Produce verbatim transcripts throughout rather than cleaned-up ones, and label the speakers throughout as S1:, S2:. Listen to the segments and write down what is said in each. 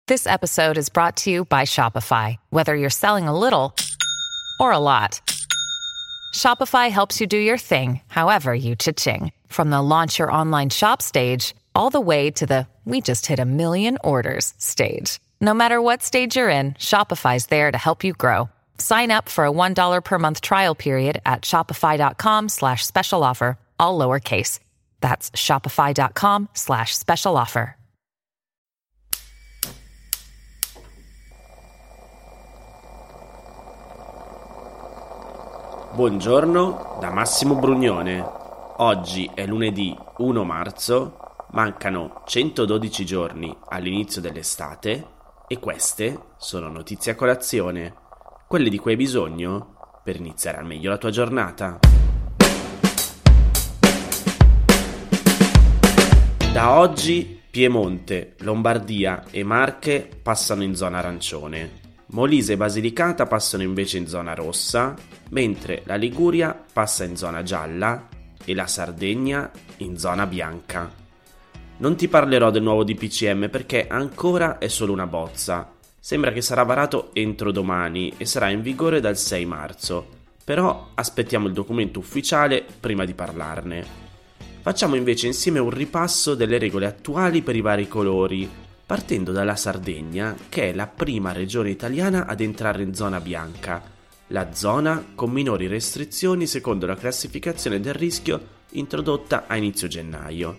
S1: This episode is brought to you by Shopify. Whether you're selling a little or a lot, Shopify helps you do your thing, however you cha-ching. From the launch your online shop stage, all the way to the we just hit a million orders stage. No matter what stage you're in, Shopify's there to help you grow. Sign up for a one dollar per month trial period at shopify.com slash special offer, all lowercase. That's shopify.com slash special offer.
S2: Buongiorno da Massimo Brugnone. Oggi è lunedì primo marzo, mancano centododici giorni all'inizio dell'estate e queste sono notizie a colazione, quelle di cui hai bisogno per iniziare al meglio la tua giornata. Da oggi Piemonte, Lombardia e Marche passano in zona arancione. Molise e Basilicata passano invece in zona rossa, mentre la Liguria passa in zona gialla e la Sardegna in zona bianca. Non ti parlerò del nuovo D P C M perché ancora è solo una bozza. Sembra che sarà varato entro domani e sarà in vigore dal sei marzo, però aspettiamo il documento ufficiale prima di parlarne. Facciamo invece insieme un ripasso delle regole attuali per i vari colori, partendo dalla Sardegna, che è la prima regione italiana ad entrare in zona bianca, la zona con minori restrizioni secondo la classificazione del rischio introdotta a inizio gennaio.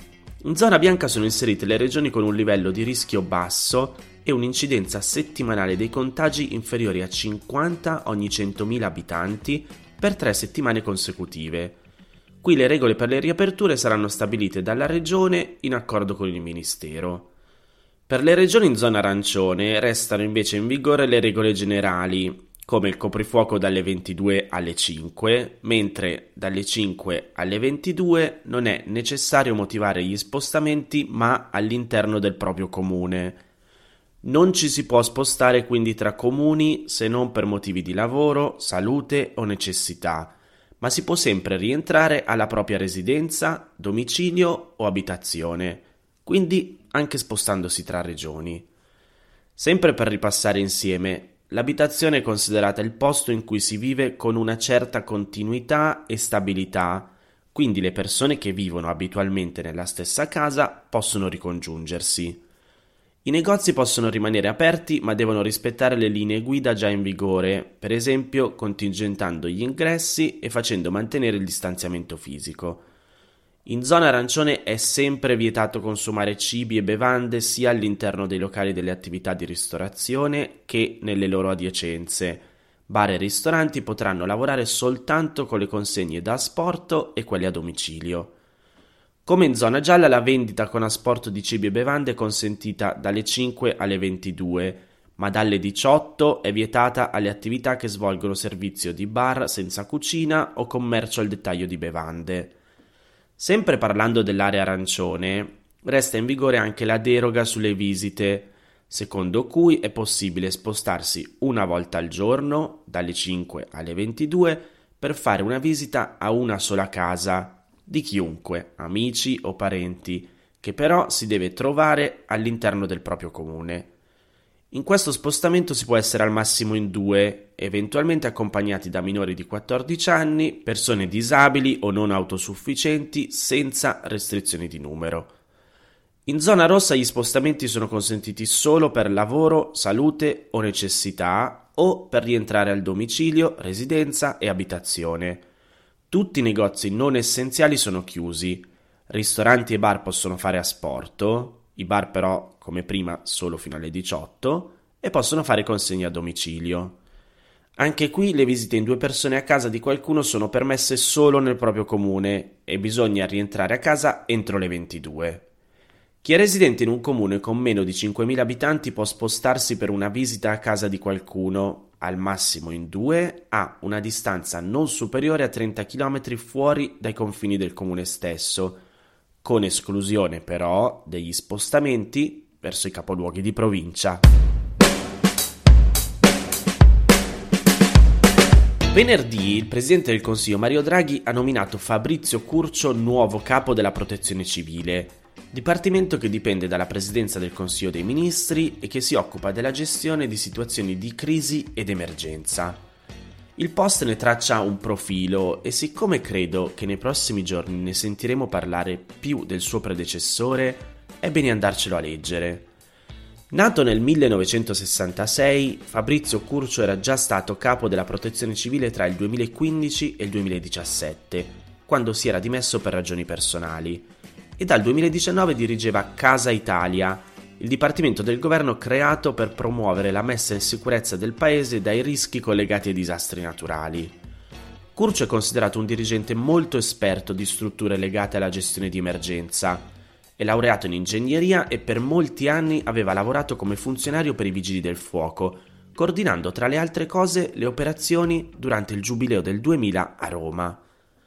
S2: In zona bianca sono inserite le regioni con un livello di rischio basso e un'incidenza settimanale dei contagi inferiori a cinquanta ogni centomila abitanti per tre settimane consecutive. Qui le regole per le riaperture saranno stabilite dalla regione in accordo con il Ministero. Per le regioni in zona arancione restano invece in vigore le regole generali, come il coprifuoco dalle ventidue alle cinque, mentre dalle cinque alle ventidue non è necessario motivare gli spostamenti ma all'interno del proprio comune. Non ci si può spostare quindi tra comuni se non per motivi di lavoro, salute o necessità, ma si può sempre rientrare alla propria residenza, domicilio o abitazione, quindi anche spostandosi tra regioni. Sempre per ripassare insieme, l'abitazione è considerata il posto in cui si vive con una certa continuità e stabilità, quindi le persone che vivono abitualmente nella stessa casa possono ricongiungersi. I negozi possono rimanere aperti ma devono rispettare le linee guida già in vigore, per esempio contingentando gli ingressi e facendo mantenere il distanziamento fisico. In zona arancione è sempre vietato consumare cibi e bevande sia all'interno dei locali delle attività di ristorazione che nelle loro adiacenze. Bar e ristoranti potranno lavorare soltanto con le consegne da asporto e quelle a domicilio. Come in zona gialla, la vendita con asporto di cibi e bevande è consentita dalle cinque alle ventidue, ma dalle diciotto è vietata alle attività che svolgono servizio di bar senza cucina o commercio al dettaglio di bevande. Sempre parlando dell'area arancione, resta in vigore anche la deroga sulle visite, secondo cui è possibile spostarsi una volta al giorno, dalle cinque alle ventidue, per fare una visita a una sola casa, di chiunque, amici o parenti, che però si deve trovare all'interno del proprio comune. In questo spostamento si può essere al massimo in due, eventualmente accompagnati da minori di quattordici anni, persone disabili o non autosufficienti, senza restrizioni di numero. In zona rossa gli spostamenti sono consentiti solo per lavoro, salute o necessità o per rientrare al domicilio, residenza e abitazione. Tutti i negozi non essenziali sono chiusi. Ristoranti e bar possono fare asporto, i bar però, come prima, solo fino alle diciotto, e possono fare consegne a domicilio. Anche qui le visite in due persone a casa di qualcuno sono permesse solo nel proprio comune e bisogna rientrare a casa entro le ventidue. Chi è residente in un comune con meno di cinquemila abitanti può spostarsi per una visita a casa di qualcuno, al massimo in due, a una distanza non superiore a trenta chilometri fuori dai confini del comune stesso, con esclusione però degli spostamenti verso i capoluoghi di provincia. Venerdì il Presidente del Consiglio Mario Draghi ha nominato Fabrizio Curcio nuovo capo della Protezione Civile. dipartimento che dipende dalla Presidenza del Consiglio dei Ministri e che si occupa della gestione di situazioni di crisi ed emergenza. Il post ne traccia un profilo e siccome credo che nei prossimi giorni ne sentiremo parlare più del suo predecessore, è bene andarcelo a leggere. Nato nel millenovecentosessantasei, Fabrizio Curcio era già stato capo della Protezione Civile tra il duemilaquindici e il duemiladiciassette, quando si era dimesso per ragioni personali, e dal duemiladiciannove dirigeva Casa Italia, il dipartimento del governo creato per promuovere la messa in sicurezza del paese dai rischi collegati ai disastri naturali. Curcio è considerato un dirigente molto esperto di strutture legate alla gestione di emergenza. È laureato in ingegneria e per molti anni aveva lavorato come funzionario per i Vigili del Fuoco, coordinando tra le altre cose le operazioni durante il Giubileo del duemila a Roma.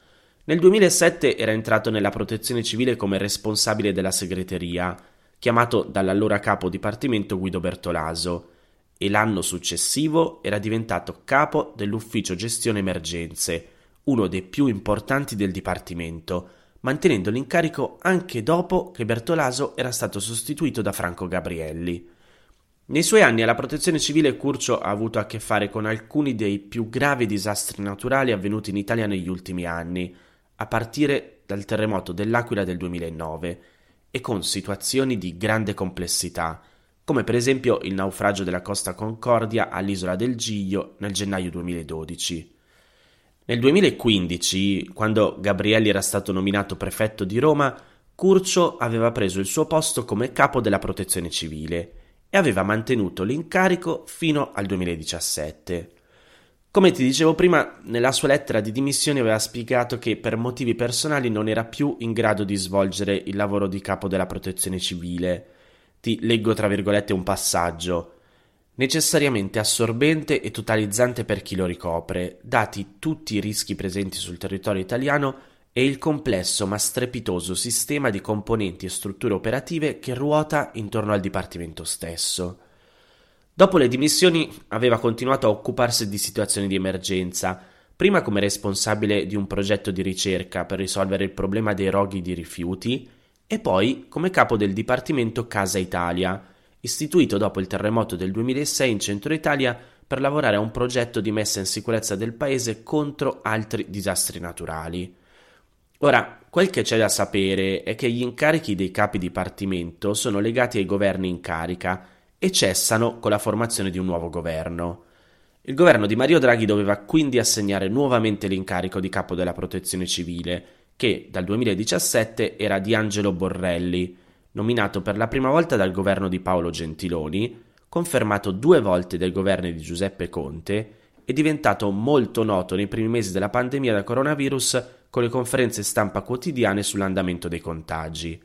S2: Nel duemilasette era entrato nella Protezione Civile come responsabile della segreteria, chiamato dall'allora capo dipartimento Guido Bertolaso, e l'anno successivo era diventato capo dell'ufficio gestione emergenze, uno dei più importanti del dipartimento, mantenendo l'incarico anche dopo che Bertolaso era stato sostituito da Franco Gabrielli. Nei suoi anni alla Protezione Civile Curcio ha avuto a che fare con alcuni dei più gravi disastri naturali avvenuti in Italia negli ultimi anni, a partire dal terremoto dell'Aquila del duemilanove, e con situazioni di grande complessità, come per esempio il naufragio della Costa Concordia all'isola del Giglio nel gennaio duemiladodici. Nel duemilaquindici, quando Gabrielli era stato nominato prefetto di Roma, Curcio aveva preso il suo posto come capo della Protezione Civile e aveva mantenuto l'incarico fino al duemiladiciassette. Come ti dicevo prima, nella sua lettera di dimissioni aveva spiegato che per motivi personali non era più in grado di svolgere il lavoro di capo della Protezione Civile. Ti leggo tra virgolette un passaggio. Necessariamente assorbente e totalizzante per chi lo ricopre, dati tutti i rischi presenti sul territorio italiano e il complesso ma strepitoso sistema di componenti e strutture operative che ruota intorno al Dipartimento stesso. Dopo le dimissioni aveva continuato a occuparsi di situazioni di emergenza, prima come responsabile di un progetto di ricerca per risolvere il problema dei roghi di rifiuti e poi come capo del Dipartimento Casa Italia, istituito dopo il terremoto del duemilasei in Centro Italia per lavorare a un progetto di messa in sicurezza del paese contro altri disastri naturali. Ora, quel che c'è da sapere è che gli incarichi dei capi dipartimento sono legati ai governi in carica e cessano con la formazione di un nuovo governo. Il governo di Mario Draghi doveva quindi assegnare nuovamente l'incarico di capo della Protezione Civile, che dal duemiladiciassette era di Angelo Borrelli, nominato per la prima volta dal governo di Paolo Gentiloni, confermato due volte dai governi di Giuseppe Conte e diventato molto noto nei primi mesi della pandemia da coronavirus con le conferenze stampa quotidiane sull'andamento dei contagi.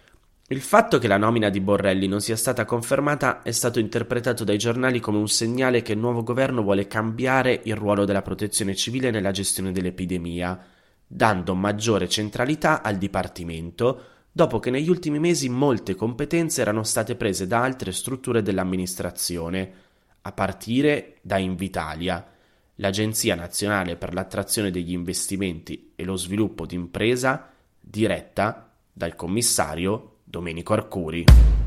S2: Il fatto che la nomina di Borrelli non sia stata confermata è stato interpretato dai giornali come un segnale che il nuovo governo vuole cambiare il ruolo della Protezione Civile nella gestione dell'epidemia, dando maggiore centralità al Dipartimento, dopo che negli ultimi mesi molte competenze erano state prese da altre strutture dell'amministrazione, a partire da Invitalia, l'Agenzia Nazionale per l'Attrazione degli Investimenti e lo Sviluppo d'Impresa, diretta dal commissario Domenico Arcuri.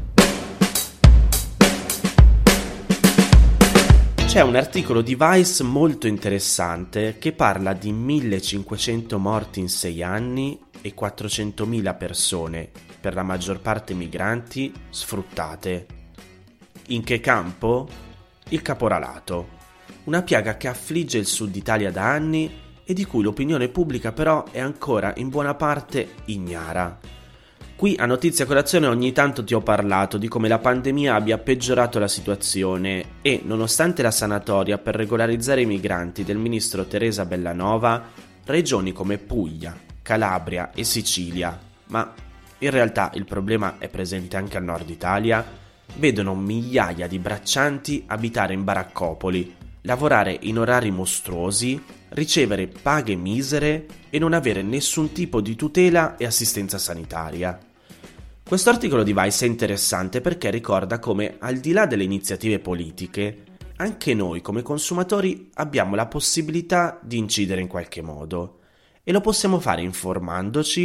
S2: C'è un articolo di Vice molto interessante che parla di millecinquecento morti in sei anni e quattrocentomila persone, per la maggior parte migranti, sfruttate. In che campo? Il caporalato, una piaga che affligge il sud Italia da anni e di cui l'opinione pubblica però è ancora in buona parte ignara. Qui a Notizia Colazione ogni tanto ti ho parlato di come la pandemia abbia peggiorato la situazione e, nonostante la sanatoria per regolarizzare i migranti del ministro Teresa Bellanova, regioni come Puglia, Calabria e Sicilia, ma in realtà il problema è presente anche al nord Italia, vedono migliaia di braccianti abitare in baraccopoli, lavorare in orari mostruosi, ricevere paghe misere e non avere nessun tipo di tutela e assistenza sanitaria. Questo articolo di Vice è interessante perché ricorda come, al di là delle iniziative politiche, anche noi come consumatori abbiamo la possibilità di incidere in qualche modo e lo possiamo fare informandoci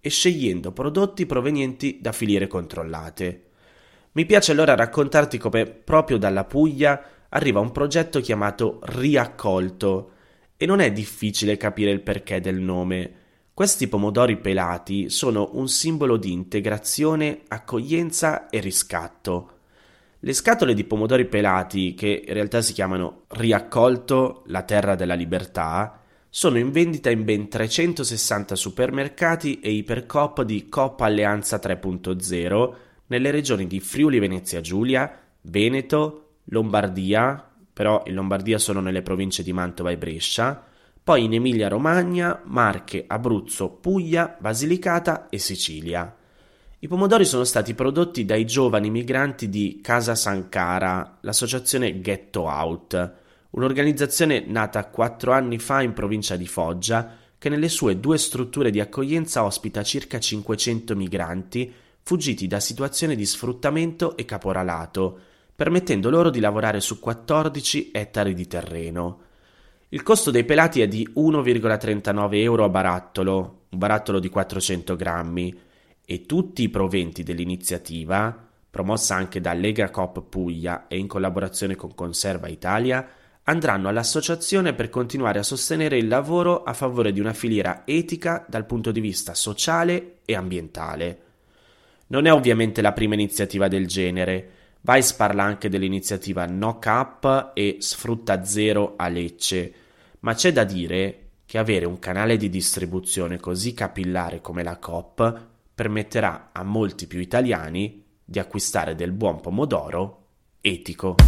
S2: e scegliendo prodotti provenienti da filiere controllate. Mi piace allora raccontarti come proprio dalla Puglia arriva un progetto chiamato Riaccolto e non è difficile capire il perché del nome. Questi pomodori pelati sono un simbolo di integrazione, accoglienza e riscatto. Le scatole di pomodori pelati, che in realtà si chiamano Riaccolto, la terra della libertà, sono in vendita in ben trecentosessanta supermercati e ipercoop di Coop Alleanza tre punto zero nelle regioni di Friuli Venezia Giulia, Veneto, Lombardia, però in Lombardia sono nelle province di Mantova e Brescia, poi in Emilia Romagna, Marche, Abruzzo, Puglia, Basilicata e Sicilia. I pomodori sono stati prodotti dai giovani migranti di Casa Sankara, l'associazione Ghetto Out, un'organizzazione nata quattro anni fa in provincia di Foggia, che nelle sue due strutture di accoglienza ospita circa cinquecento migranti fuggiti da situazioni di sfruttamento e caporalato, permettendo loro di lavorare su quattordici ettari di terreno. Il costo dei pelati è di uno virgola trentanove euro a barattolo, un barattolo di quattrocento grammi, e tutti i proventi dell'iniziativa, promossa anche da Lega Coop Puglia e in collaborazione con Conserva Italia, andranno all'associazione per continuare a sostenere il lavoro a favore di una filiera etica dal punto di vista sociale e ambientale. Non è ovviamente la prima iniziativa del genere. Vice parla anche dell'iniziativa No Cap e Sfrutta Zero a Lecce, ma c'è da dire che avere un canale di distribuzione così capillare come la Coop permetterà a molti più italiani di acquistare del buon pomodoro etico.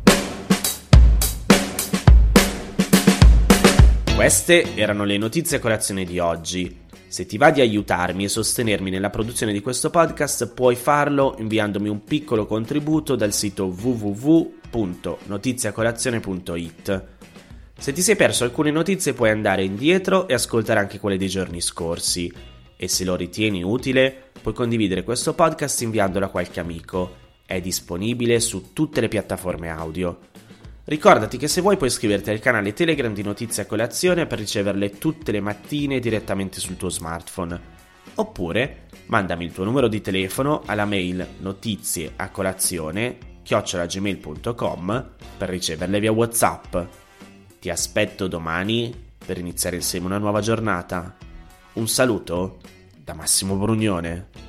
S2: Queste erano le notizie a colazione di oggi. Se ti va di aiutarmi e sostenermi nella produzione di questo podcast, puoi farlo inviandomi un piccolo contributo dal sito w w w punto notiziacolazione punto i t. Se ti sei perso alcune notizie puoi andare indietro e ascoltare anche quelle dei giorni scorsi. E se lo ritieni utile, puoi condividere questo podcast inviandolo a qualche amico. È disponibile su tutte le piattaforme audio. Ricordati che se vuoi puoi iscriverti al canale Telegram di Notizie a Colazione per riceverle tutte le mattine direttamente sul tuo smartphone. Oppure mandami il tuo numero di telefono alla mail notizieacolazione chiocciola gmail punto com per riceverle via WhatsApp. Ti aspetto domani per iniziare insieme una nuova giornata. Un saluto da Massimo Brugnone.